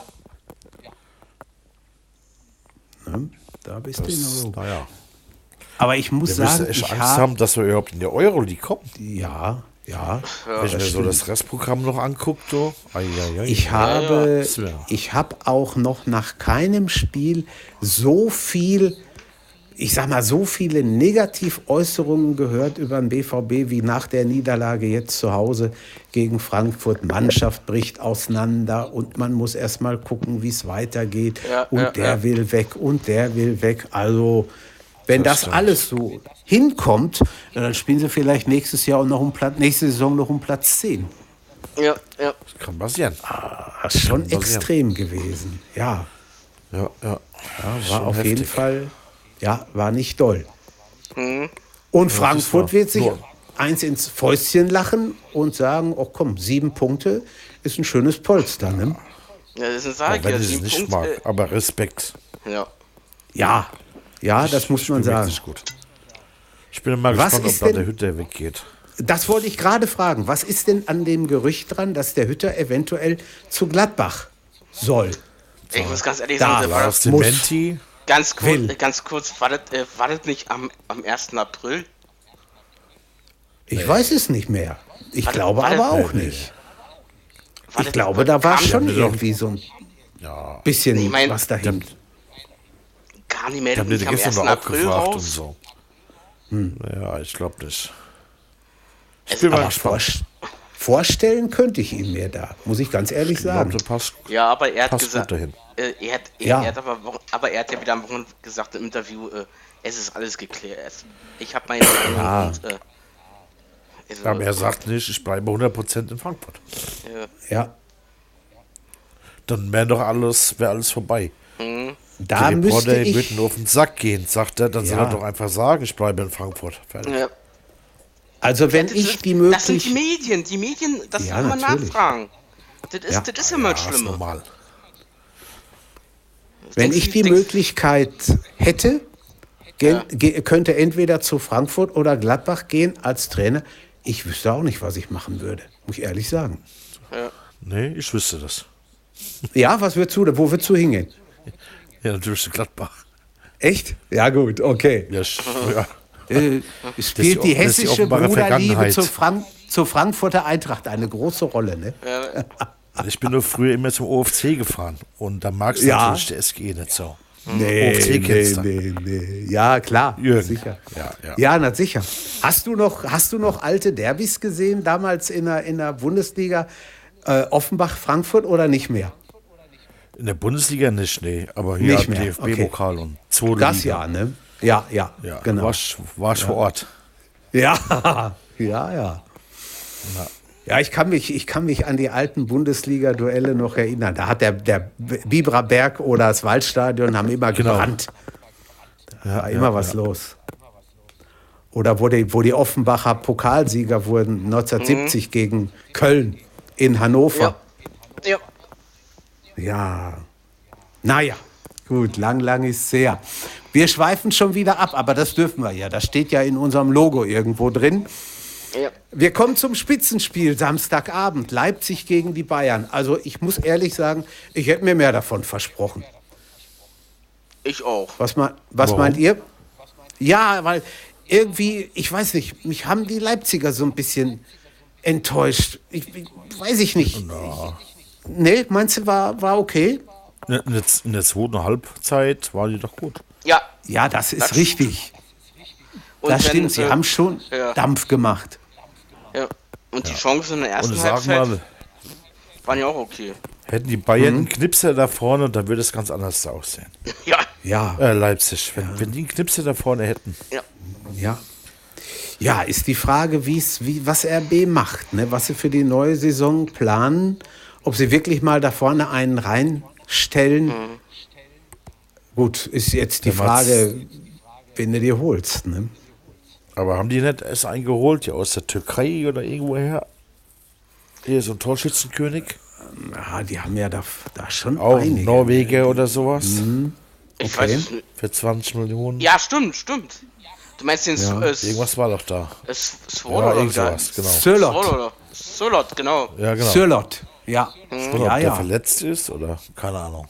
Ne? Da bist du in der Europa. Naja. Aber ich muss Wir müssen sagen, echt ich Angst habe... haben, dass wir überhaupt in die Euroleague kommen. Ja, ja. Wenn ich mir so das Restprogramm noch angucke, so. Ai, ai, ai. Ich habe, Das wär- ich habe auch noch nach keinem Spiel so viel, ich sag mal, so viele Negativäußerungen gehört über den B V B wie nach der Niederlage jetzt zu Hause gegen Frankfurt. Mannschaft bricht auseinander und man muss erst mal gucken, wie es weitergeht. Ja, und ja, der ja. will weg und der will weg. Also, wenn das, stimmt. alles so hinkommt, dann spielen sie vielleicht nächstes Jahr auch noch um Platz, nächste Saison noch um Platz zehn. Ja, ja. Das kann passieren. Das ist schon passieren. extrem gewesen. Ja, Ja, ja. ja war Schon auf jeden heftig. Fall, ja, war nicht doll. Mhm. Und Frankfurt wahr. wird sich Nur- eins ins Fäustchen lachen und sagen, oh komm, sieben Punkte ist ein schönes Polster, ne? Ja, das ist Auch ein wenn ja, ich es sieben nicht Punkte, mag, aber Respekt. äh, ja. Ja, ja, das muss Ich man bin sagen. wirklich gut. Ich bin mal Was gespannt, ob ist da denn- der Hütte weggeht. Das wollte ich gerade fragen. Was ist denn an dem Gerücht dran, dass der Hütter eventuell zu Gladbach soll? Ich muss ganz ehrlich Da sagen, das war Lars muss. Dementi, ganz kurz, will. äh, ganz kurz, war das, äh, war das nicht am, am ersten April? Ich weiß es nicht mehr. Ich Warte, glaube warte. aber auch Nee, nee. nicht. War Ich das- glaube, da war kam- schon doch- irgendwie so ein ja, bisschen Ich mein- was dahin. Kam die ich Meldung habe den nicht am gestern ersten noch April abgefragt und raus? so. Hm. Ja, ich glaube nicht. Ich Also, bin mal Aber gespannt. vor, vorstellen könnte ich ihn mir da, muss ich ganz ehrlich Ich glaube, sagen. der passt. Ja, aber er hat Passt gesagt, gut dahin. äh, er hat, er, Ja. er hat aber, Wochen- aber er hat ja wieder am Wochenende gesagt im Interview, äh, es ist alles geklärt. Es, ich habe meine Meinung und, äh, also, Aber er sagt nicht, ich bleibe hundert Prozent in Frankfurt. äh, Ja, Dann wäre doch alles, wäre alles vorbei. da Die müsste Reporter ich, würden auf den Sack gehen, sagt er, dann soll Ja. er doch einfach sagen, ich bleibe in Frankfurt. Fertig. ja, Also wenn das ich ist, die Das sind die Möglichkeit... Medien. Die Medien, das Ja, kann man natürlich. nachfragen. Das ist, Ja. das ist immer das Ja, ist Schlimme. normal. Wenn Denkst ich du- die denkst- Möglichkeit hätte, ge- Ja. ge- könnte entweder zu Frankfurt oder Gladbach gehen als Trainer. Ich wüsste auch nicht, was ich machen würde, muss ich ehrlich sagen. Nee, ich wüsste das. Ja, was würdest du, wo würdest du hingehen? Ja, natürlich zu Gladbach. Echt? Ja gut, okay. Ja, ich, ja. Äh, spielt die das ist die hessische offenbare Bruderliebe Vergangenheit. zur, Frank zur Frankfurter Eintracht eine große Rolle, ne? Ich bin nur früher immer zum O F C gefahren. Und da magst du Ja. natürlich der S G nicht so. Nee, O F C nee, kennst du. nee, nee. Ja, klar. Jürgen. Sicher. Ja, ja. Ja, na sicher. Hast du noch, hast du noch alte Derbys gesehen, damals in der, in der Bundesliga? Äh, Offenbach, Frankfurt oder nicht mehr? In der Bundesliga nicht, nee. Aber hier Nicht mehr, D F B-Pokal und zweite Das Liga. ja, ne? Ja, ja, Ja, genau. war ich, war ich vor Ort. Ja, ja, ja. Ja, ich kann mich, ich kann mich an die alten Bundesliga-Duelle noch erinnern. Da hat der, der Biberer Berg oder das Waldstadion haben immer Genau. gebrannt. Da war immer was los. Oder wo die, wo die Offenbacher Pokalsieger wurden, neunzehnhundertsiebzig gegen Köln in Hannover. Ja. Ja. Ja. Naja, gut, lang, lang ist es her. Wir schweifen schon wieder ab, aber das dürfen wir ja. Das steht ja in unserem Logo irgendwo drin. Ja. Wir kommen zum Spitzenspiel Samstagabend, Leipzig gegen die Bayern. Also ich muss ehrlich sagen, ich hätte mir mehr davon versprochen. Ich auch. Was, ma was Warum? meint ihr? Ja, weil irgendwie, ich weiß nicht, mich haben die Leipziger so ein bisschen enttäuscht. Ich, ich weiß ich nicht. Nee, meinst du, war, war okay? In der, in der zweiten Halbzeit war die doch gut. Ja. Ja, das ist Das richtig. Und Das wenn stimmt, sie sie- haben schon ja. Dampf gemacht. Ja. Und die Chancen in der Und ersten sag Halbzeit mal, waren ja auch okay. hätten die Bayern Mhm. einen Knipser da vorne, dann würde es ganz anders aussehen. Ja. Ja, Äh, Leipzig, wenn, wenn die einen Knipser da vorne hätten. Ja. ja. Ja, ist die Frage, wie's, wie, was R B macht, ne? Was sie für die neue Saison planen, ob sie wirklich mal da vorne einen reinstellen. Mhm. Gut, ist jetzt die Der Mats- Frage, wen du dir holst. Ne? Aber haben die nicht erst eingeholt, ja aus der Türkei oder irgendwoher? Hier so ein Torschützenkönig? Ja, die haben ja da, da schon Auch einige. Norweger oder sowas? Ich Okay. weiß es nicht. Für zwanzig Millionen? Ja, stimmt, stimmt. Du meinst den Ja, ja. S Irgendwas war doch da. S Ja, Sword oder irgend wie der- sowas, genau. Sörlot. Sword Solot, genau. Ja, genau. Sörlot, ja. Oder Ja, ob der ja. verletzt ist oder keine Ahnung.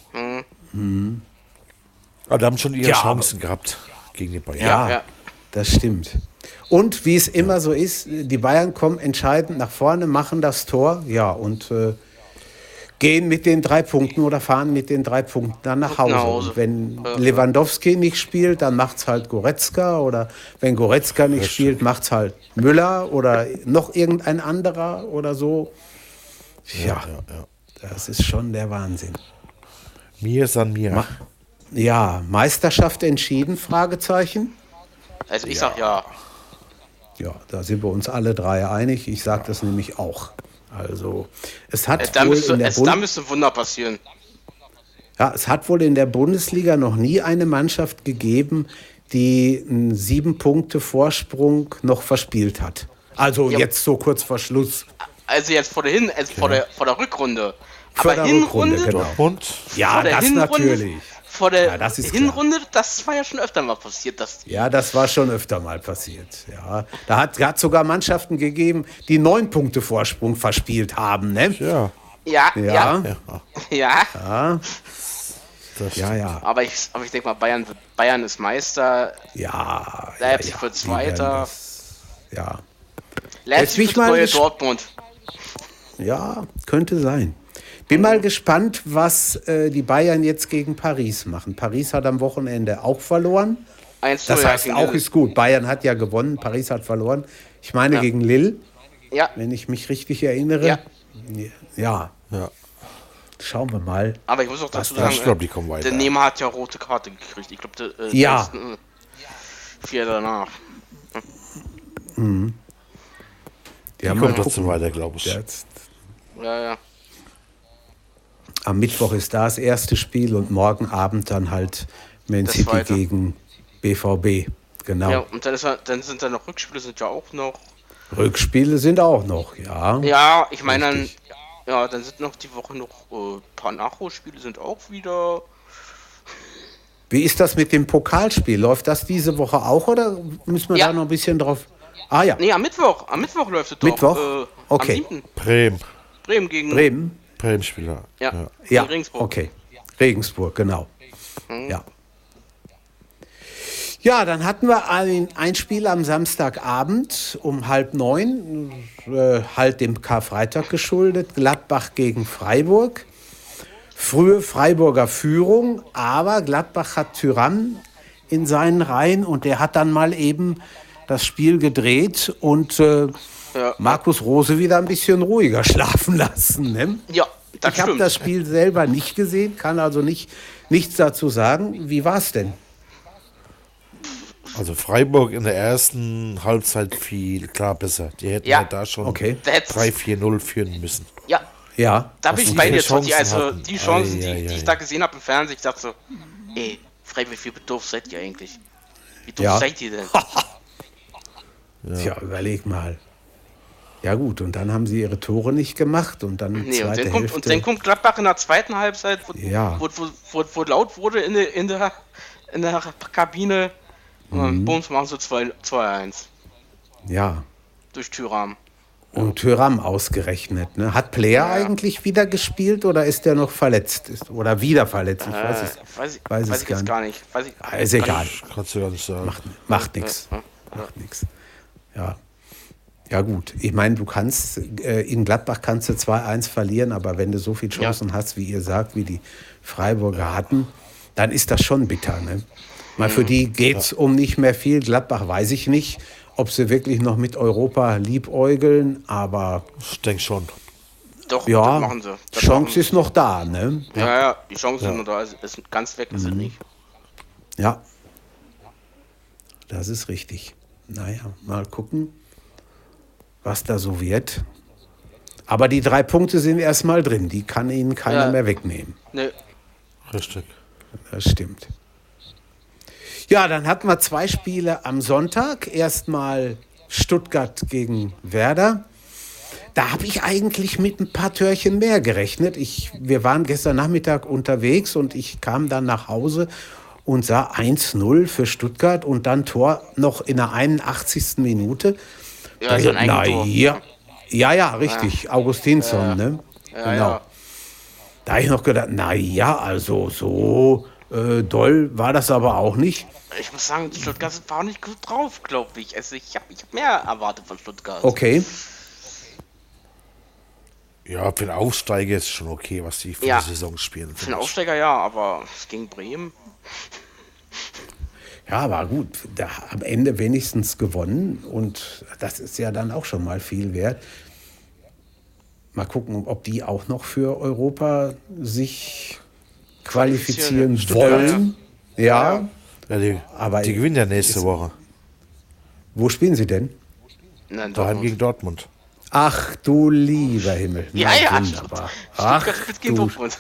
Aber die haben schon ihre Ja, Chancen gehabt gegen die Bayern. Ja, Ja. das stimmt. Und wie es immer so ist, die Bayern kommen entscheidend nach vorne, machen das Tor, ja, und äh, gehen mit den drei Punkten oder fahren mit den drei Punkten dann nach Hause. Nach Hause. Und wenn Lewandowski nicht spielt, dann macht's halt Goretzka, oder wenn Goretzka nicht spielt, macht's halt Müller oder noch irgendein anderer oder so. Ja, das ist schon der Wahnsinn. Mir san mir. Ma- Ja, Meisterschaft entschieden, Fragezeichen. Also ich sag ja. Ja, da sind wir uns alle drei einig. Ich sage das nämlich auch. Also, es hat, Äh, Da wohl müsste, in der es, Bund da müsste ein Wunder passieren. ja, es hat wohl in der Bundesliga noch nie eine Mannschaft gegeben, die einen sieben Punkte Vorsprung noch verspielt hat. Also Ja. jetzt so kurz vor Schluss. Also jetzt vor der Hin also vor der vor der Rückrunde. Vor Aber der Hinrunde, Rückrunde, genau. Und Ja, vor der das Hinrunde, natürlich. Vor der Ja, das ist klar. Hinrunde, das war ja schon öfter mal passiert, dass Ja, das war schon öfter mal passiert. Ja, da hat es sogar Mannschaften gegeben, die neun Punkte Vorsprung verspielt haben. Ne? ja, ja, Ja, ja, ja, ja. das ja. ja. Aber ich, aber ich denke mal, Bayern wird, Bayern ist Meister, Ja, Leipzig ja, ja, wird die werden Zweiter. das- Ja, Leipzig bin ich wird mal neue gesp- Dortmund. ja, könnte sein. Bin mal gespannt, was äh, die Bayern jetzt gegen Paris machen. Paris hat am Wochenende auch verloren. eins zu Das null heißt, gegen auch Lille. ist gut. Bayern hat ja gewonnen, Paris hat verloren. Ich meine Ja. gegen Lille, Ja, wenn ich mich richtig erinnere. Ja. Ja, ja. schauen wir mal. aber ich muss auch dazu da? sagen, Ich glaub, äh, die kommen weiter. der Neymar hat ja rote Karte gekriegt. Ich glaube, der äh, Ja. der ist, äh, vier danach. Die Die haben kommen mal trotzdem gucken. weiter, glaube ich. Jetzt, Ja, ja. am Mittwoch ist da das erste Spiel und morgen Abend dann halt Man Das City zweite. gegen B V B. Genau. Ja, und dann, ist er, dann sind da noch Rückspiele, sind ja auch noch. Rückspiele sind auch noch, ja. Ja, ich meine dann, Richtig. ja, dann sind noch die Woche noch ein äh, paar Nachholspiele sind auch wieder. Wie ist das mit dem Pokalspiel? Läuft das diese Woche auch oder müssen wir Ja. da noch ein bisschen drauf? Ah ja, Nee, am Mittwoch, am Mittwoch läuft es doch. Mittwoch? Äh, Okay. Am siebten Bremen. Bremen gegen Bremen. Bremen-Spieler. Ja, Ja. gegen Ja, Regensburg. okay. Regensburg, genau. Mhm. Ja. Ja, dann hatten wir ein, ein Spiel am Samstagabend um halb neun, äh, halt dem Karfreitag geschuldet, Gladbach gegen Freiburg. Frühe Freiburger Führung, aber Gladbach hat Thuram in seinen Reihen und der hat dann mal eben das Spiel gedreht und äh, Ja. Markus Rose wieder ein bisschen ruhiger schlafen lassen. Ne? Ja, das Ich habe stimmt. das Spiel selber nicht gesehen, kann also nicht, nichts dazu sagen. Wie war es denn? Also Freiburg in der ersten Halbzeit viel klar besser. Die hätten Ja. ja, da schon Okay. Da hätt's- drei vier null führen müssen. Ja, Ja, da bin Was ich die bei für dir, Totti. Chancen Also hatten. die Chancen, Ei, ei, die, die ei. ich da gesehen habe im Fernsehen, ich dachte so, ey, Freiburg, wie doof seid ihr eigentlich? Wie doof Ja. seid ihr denn? tja, überleg mal. Ja gut, und dann haben sie ihre Tore nicht gemacht und dann Nee, und zweite dann, kommt, Hälfte. und dann kommt Gladbach in der zweiten Halbzeit, wo, Ja. wo, wo, wo, wo laut wurde in der, in der, in der Kabine. Mhm. Und Bums machen sie zwei eins ja, durch Thuram. und Thuram ausgerechnet. Ne? Hat Player eigentlich wieder gespielt oder ist der noch verletzt? Ist, oder wieder verletzt? Ich weiß Äh, es, weiß ich, weiß weiß es ich gar jetzt nicht. gar nicht. Weiß ich, Ah, ist gar egal. nicht. Kannst du gar nicht sagen. Macht, macht nichts. Macht nichts. Ja. Ja gut, ich meine, du kannst, äh, in Gladbach kannst du zwei eins verlieren, aber wenn du so viele Chancen hast, wie ihr sagt, wie die Freiburger hatten, dann ist das schon bitter. Ne? Mal für die geht es um nicht mehr viel. Gladbach weiß ich nicht, ob sie wirklich noch mit Europa liebäugeln, aber Ich denke schon. Doch, ja, das machen sie. Das Chance machen sie. ist noch da. Ne? Ja, ja, die Chancen sind noch da. Ist, ist ganz weg ist Mhm. sie nicht. Ja, das ist richtig. Naja, mal gucken, was da so wird. Aber die drei Punkte sind erstmal drin. Die kann ihnen keiner Ja. mehr wegnehmen. Ne, Richtig. Das stimmt. Ja, dann hatten wir zwei Spiele am Sonntag. Erstmal Stuttgart gegen Werder. Da habe ich eigentlich mit ein paar Törchen mehr gerechnet. Ich, wir waren gestern Nachmittag unterwegs und ich kam dann nach Hause und sah eins null für Stuttgart und dann Tor noch in der einundachtzigsten Minute. Ja, Da ist ein ich- na, Eigentor. ja, ja, ja, richtig. Augustinsson, ne? ja, genau. ja. Da habe ich noch gedacht, na ja, also so äh, doll war das aber auch nicht. ich muss sagen, Stuttgart war auch nicht gut drauf, glaube ich. Also ich habe ich hab mehr erwartet von Stuttgart. Okay. Ja, für den Aufsteiger ist schon okay, was die für Ja. die Saison spielen. Für den finde ich. Aufsteiger ja, aber es gegen Bremen. Ja, aber gut, da am Ende wenigstens gewonnen und das ist ja dann auch schon mal viel wert. Mal gucken, ob die auch noch für Europa sich qualifizieren Qualifizieren, wollen. Ja, Ja, die, Aber die gewinnen ja nächste ist- Woche. wo spielen sie denn? Nein, Daheim Dortmund. gegen Dortmund. Ach du lieber Himmel. Ja, Na, ja, wunderbar. Ach, Stuttgart spielt gegen du, Dortmund.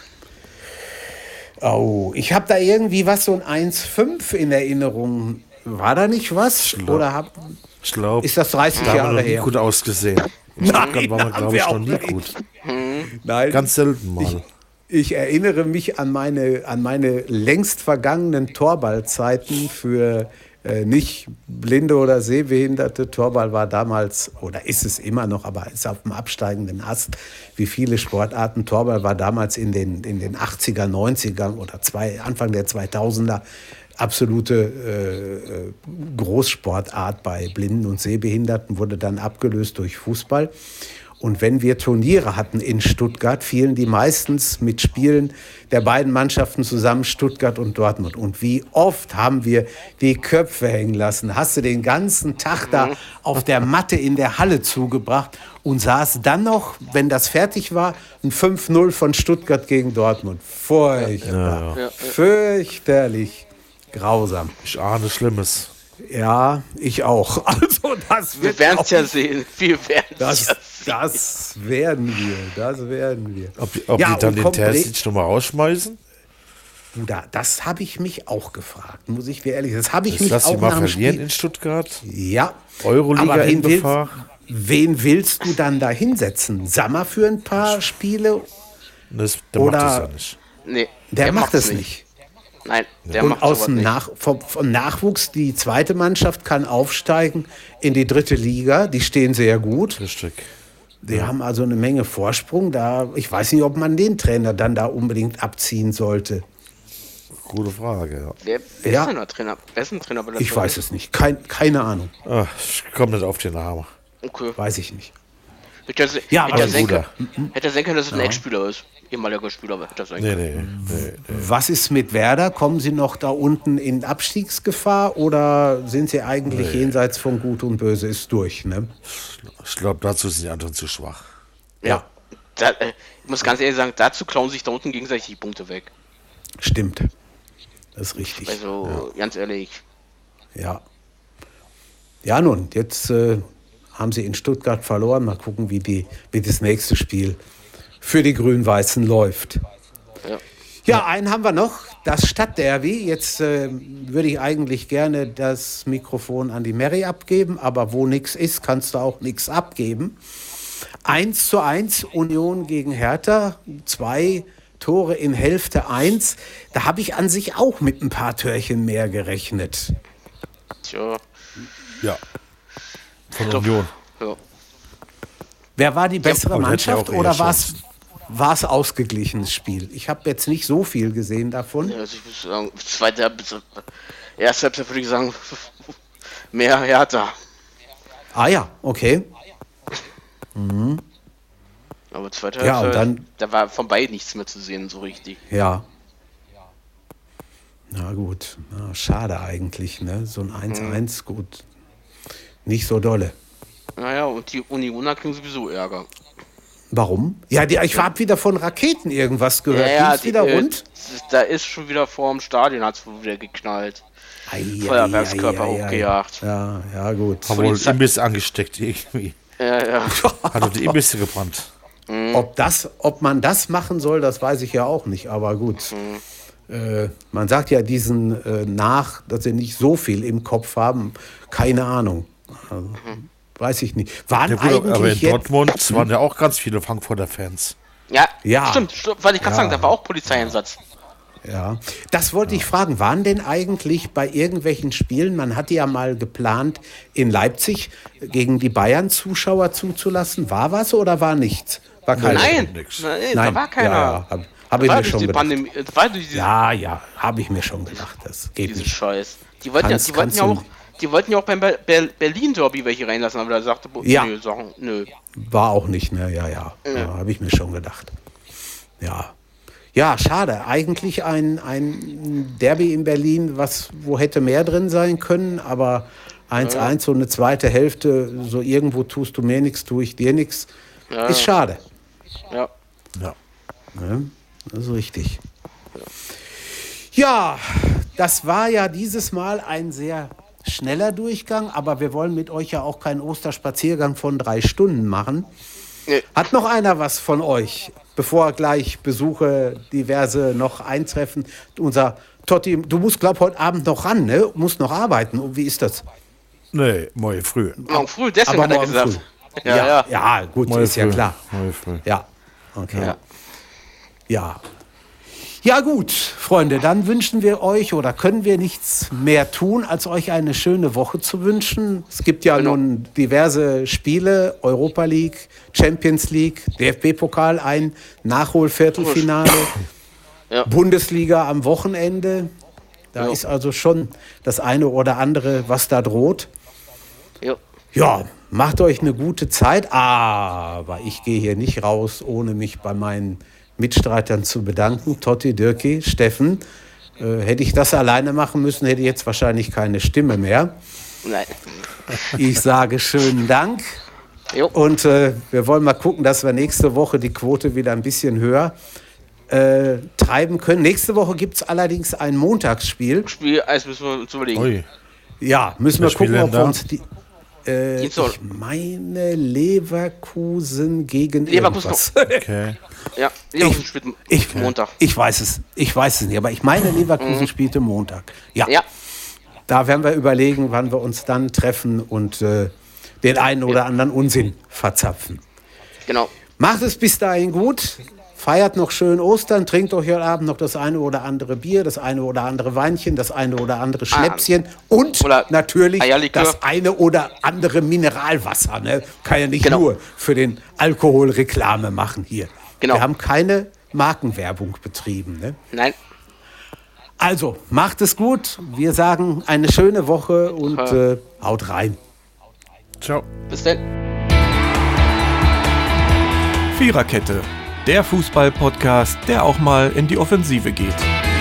oh, ich habe da irgendwie was, so ein eins fünf in Erinnerung. War da nicht was? Oder hab, Ich glaube, ist das dreißig da haben wir Jahre noch nie her? gut ausgesehen. In Nein, Stuttgart waren wir, haben glaube wir ich, auch noch nie nicht. gut. Nein, Ganz selten mal. Ich, ich erinnere mich an meine, an meine längst vergangenen Torballzeiten für äh, nicht blinde oder sehbehinderte. Torball war damals, oder ist es immer noch, aber ist auf dem absteigenden Ast, wie viele Sportarten. Torball war damals in den, in den achtziger, neunziger oder zwei, Anfang der zweitausender absolute äh, äh, Großsportart bei Blinden und Sehbehinderten, wurde dann abgelöst durch Fußball. Und wenn wir Turniere hatten in Stuttgart, fielen die meistens mit Spielen der beiden Mannschaften zusammen, Stuttgart und Dortmund. Und wie oft haben wir die Köpfe hängen lassen? Hast du den ganzen Tag da auf der Matte in der Halle zugebracht und saß dann noch, wenn das fertig war, ein fünf null von Stuttgart gegen Dortmund. Furchtbar. Ja, ja. Fürchterlich. Grausam. Ich ahne Schlimmes. Ja, ich auch. Also das Wir wird werden auch- es ja sehen. Wir werden es Das, ja das werden wir, das werden wir. Ob, ob Ja, die dann und den kommt Terzic nochmal rausschmeißen? Du, da, das habe ich mich auch gefragt, muss ich mir ehrlich sagen. Das habe ich Das mich lass auch sie mal nach dem verlieren Spiel. in Stuttgart. Ja, Euroliga aber wen in willst, Gefahr. wen willst du dann da hinsetzen? Sammer für ein paar Spiele? Das, der Oder- macht das ja nicht. Nee, Der, macht macht's es nicht. Nein, der Und macht aus sowas dem nicht. Nach vom, vom Nachwuchs, die zweite Mannschaft kann aufsteigen in die dritte Liga. Die stehen sehr gut. Richtig. Die haben also eine Menge Vorsprung. Da, ich weiß nicht, ob man den Trainer dann da unbedingt abziehen sollte. Gute Frage, ja. Wer, wer Ja. ist denn der Trainer? Wer ist denn der Trainer bei der Ich Türkei? weiß es nicht. Kein, keine Ahnung. Ah, ich komme nicht auf den Namen. Okay. Weiß ich nicht. Hätte ja, se- Ja, hätte aber ja sein Bruder. können, hätte ja sein können, dass es ein Ex-Spieler ist. Ehemaliger Spieler, aber hätte ja sein Nee, können. nee, nee, nee. Was ist mit Werder? Kommen Sie noch da unten in Abstiegsgefahr oder sind Sie eigentlich jenseits von Gut und Böse ist durch? Ne? Ich glaube, dazu sind die anderen zu schwach. Ja. Da, äh, ich muss ganz ehrlich sagen, dazu klauen sich da unten gegenseitig die Punkte weg. Stimmt. Das ist richtig. Also, ganz ehrlich. Ja. Ja, nun, jetzt äh, haben Sie in Stuttgart verloren. Mal gucken, wie, die, wie das nächste Spiel für die Grün-Weißen läuft. Ja. Ja, einen haben wir noch, das Stadtderby. Jetzt äh, würde ich eigentlich gerne das Mikrofon an die Mary abgeben, aber wo nichts ist, kannst du auch nichts abgeben. eins zu eins Union gegen Hertha, zwei Tore in Hälfte eins. Da habe ich an sich auch mit ein paar Törchen mehr gerechnet. Tja. Ja. Von Doch. Union. Ja. Wer war die bessere und hätte ja Mannschaft auch eher oder war es Chancen. war es ausgeglichenes Spiel? Ich habe jetzt nicht so viel gesehen davon. Ja, also ich muss sagen, zweite Halbzeit, erste Halbzeit würde ich sagen, mehr Hertha. Ah ja, okay. Aber zweite Ja, und Halbzeit, dann- da war von beiden nichts mehr zu sehen, so richtig. Ja. Na gut, na, schade eigentlich, ne? So ein eins eins, gut. Nicht so dolle. Naja, und die Unioner kriegen sowieso Ärger. Warum? Ja, die, ich habe wieder von Raketen irgendwas gehört. Ja, die- wieder äh, rund? Da ist schon wieder vor dem Stadion, hat es wieder geknallt. Ei, ei, Feuerwerkskörper ei, ei, ei. hochgejagt. Ja, ja, gut. Haben wohl Polizei- Imbiss angesteckt irgendwie. Ja, ja. Hat doch die Imbisse gebrannt. Ob, das, ob man das machen soll, das weiß ich ja auch nicht. Aber gut. Äh, man sagt ja diesen äh, nach, dass sie nicht so viel im Kopf haben. Keine Ahnung. Also, weiß ich nicht. Waren Ja, gut, aber in eigentlich jetzt, Dortmund waren ja auch ganz viele Frankfurter Fans. Ja, Ja. stimmt, stimmt, weil ich gerade Ja. sagen, da war auch Polizeieinsatz. Ja, das wollte ich fragen. Waren denn eigentlich bei irgendwelchen Spielen, man hatte ja mal geplant, in Leipzig gegen die Bayern Zuschauer zuzulassen. War was oder war nichts? War keiner? Nein, nix. nein, Nein, da war keiner. Ja, ja, habe hab Da ich war mir durch schon die gedacht. Pandemie, das war durch diese, Ja, ja, habe ich mir schon gedacht. Das geht diesen nicht. Scheiß. Die wollten, Kannst- ja, die, wollten kannst ja du- auch, die wollten ja auch beim Ber Ber Berlin-Derby welche reinlassen, aber da sagte Bo Ja. nö, sagen, nö. War auch nicht, ne? Ja, ja. ja habe ich mir schon gedacht. Ja. Ja, schade. Eigentlich ein, ein Derby in Berlin, was, wo hätte mehr drin sein können, aber eins eins, so eine zweite Hälfte, so irgendwo tust du mir nichts, tue ich dir nichts. Ja. Ist schade. Ja. Ja. Ne? Das ist richtig. Ja, das war ja dieses Mal ein sehr schneller Durchgang, aber wir wollen mit euch ja auch keinen Osterspaziergang von drei Stunden machen. Nee. Hat noch einer was von euch, bevor gleich Besuche diverse noch eintreffen? Unser Totti, du musst, glaub heute Abend noch ran, ne? Musst noch arbeiten. Und wie ist das? Nee, morgen früh. Morgen früh, deswegen Aber hat er morgen gesagt. früh. Ja, ja. ja, gut, Morgen ist ja früh. klar. Morgen früh. Ja, okay. Ja. Ja. Ja gut, Freunde, dann wünschen wir euch oder können wir nichts mehr tun, als euch eine schöne Woche zu wünschen. Es gibt ja Genau. nun diverse Spiele, Europa League, Champions League, D F B-Pokal, ein Nachholviertelfinale, Ja. Bundesliga am Wochenende. Da Ja. ist also schon das eine oder andere, was da droht. Ja. Ja, macht euch eine gute Zeit, aber ich gehe hier nicht raus, ohne mich bei meinen Mitstreitern zu bedanken. Totti, Dirki, Steffen. Äh, hätte ich das alleine machen müssen, hätte ich jetzt wahrscheinlich keine Stimme mehr. Nein. Ich sage schönen Dank. Jo. Und äh, wir wollen mal gucken, dass wir nächste Woche die Quote wieder ein bisschen höher äh, treiben können. Nächste Woche gibt es allerdings ein Montagsspiel. Spiel, alles müssen wir uns überlegen. Ui. Ja, müssen wir Wer spielt gucken, ob denn wir da? uns die... Äh, Dienstag. ich meine Leverkusen gegen Leverkusen irgendwas. Okay. Ja, Leverkusen spielt Ich, Montag. ich weiß es, ich weiß es nicht, aber ich meine, Leverkusen spielte Montag. Ja, Ja. da werden wir überlegen, wann wir uns dann treffen und äh, den einen oder anderen Unsinn verzapfen. Genau. Macht es bis dahin gut. Feiert noch schön Ostern, trinkt euch heute Abend noch das eine oder andere Bier, das eine oder andere Weinchen, das eine oder andere Schnäpschen ah, und natürlich Eierlikör. Das eine oder andere Mineralwasser. Ne? Kann ja nicht genau. nur für den Alkohol Reklame machen hier. Genau. Wir haben keine Markenwerbung betrieben. Ne? Nein. Also, macht es gut. Wir sagen eine schöne Woche und äh, haut rein. Ciao. Bis dann. Viererkette. Der Fußball-Podcast, der auch mal in die Offensive geht.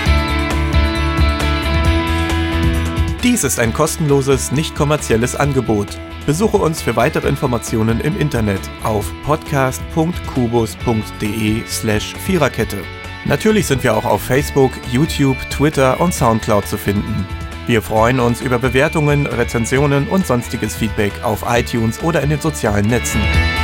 Dies ist ein kostenloses, nicht kommerzielles Angebot. Besuche uns für weitere Informationen im Internet auf podcast punkt kubus punkt de slash Viererkette. Natürlich sind wir auch auf Facebook, YouTube, Twitter und Soundcloud zu finden. Wir freuen uns über Bewertungen, Rezensionen und sonstiges Feedback auf iTunes oder in den sozialen Netzen.